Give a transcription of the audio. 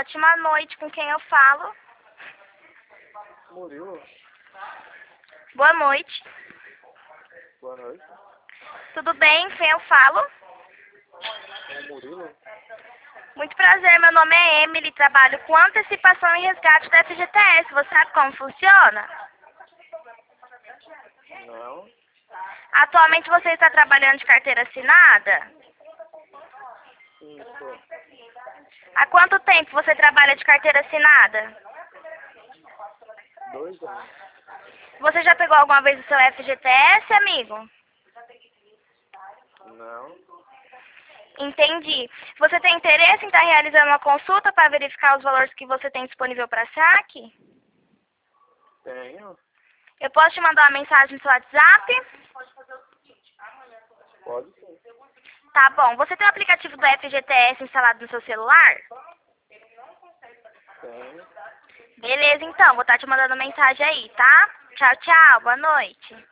ótima noite. Com quem eu falo? Murilo, Boa noite. boa noite. Tudo bem? Com quem eu falo? É o Murilo? Muito prazer, meu nome é Emily, trabalho com antecipação e resgate da FGTS. Você sabe como funciona? Não, Atualmente você está trabalhando de carteira assinada? isso. Há quanto tempo você trabalha de carteira assinada? 2 anos. Você já pegou alguma vez o seu FGTS, amigo? Não, Entendi. Você tem interesse em estar realizando uma consulta para verificar os valores que você tem disponível para saque? tenho. Eu posso te mandar uma mensagem no seu WhatsApp? Pode sim. Tá bom. Você tem o aplicativo do FGTS instalado no seu celular? Tenho. Beleza, então. Vou estar te mandando mensagem aí, tá? Tchau, tchau. Boa noite.